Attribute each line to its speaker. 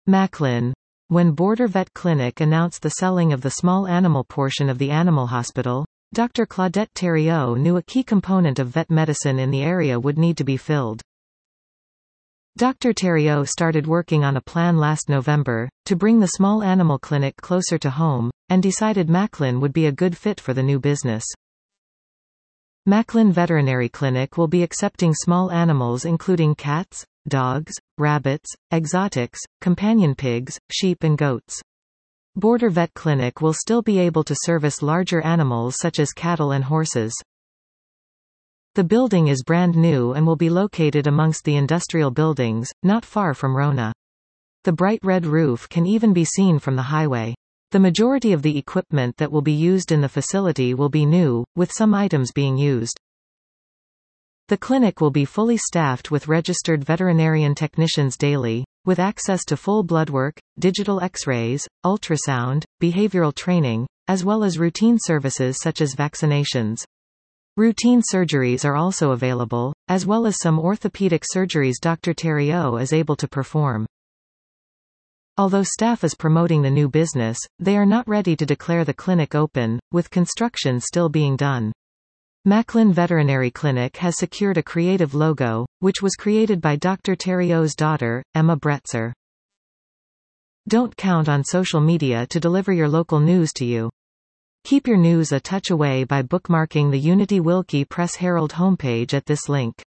Speaker 1: Macklin. When Border Vet Clinic announced the selling of the small animal portion of the animal hospital, Dr. Claudette Thériault knew a key component of vet medicine in the area would need to be filled. Dr. Thériault started working on a plan last November, to bring the small animal clinic closer to home, and decided Macklin would be a good fit for the new business. Macklin Veterinary Clinic will be accepting small animals including cats, dogs, rabbits, exotics, companion pigs, sheep and goats. Border Vet Clinic will still be able to service larger animals such as cattle and horses. The building is brand new and will be located amongst the industrial buildings, not far from Rona. The bright red roof can even be seen from the highway. The majority of the equipment that will be used in the facility will be new, with some items being used. The clinic will be fully staffed with registered veterinarian technicians daily, with access to full blood work, digital X-rays, ultrasound, behavioral training, as well as routine services such as vaccinations. Routine surgeries are also available, as well as some orthopedic surgeries Dr. Thériault is able to perform. Although staff is promoting the new business, they are not ready to declare the clinic open, with construction still being done. Macklin Veterinary Clinic has secured a creative logo, which was created by Dr. Thériault's daughter, Emma Bretzer. Don't count on social media to deliver your local news to you. Keep your news a touch away by bookmarking the Unity Wilkie Press Herald homepage at this link.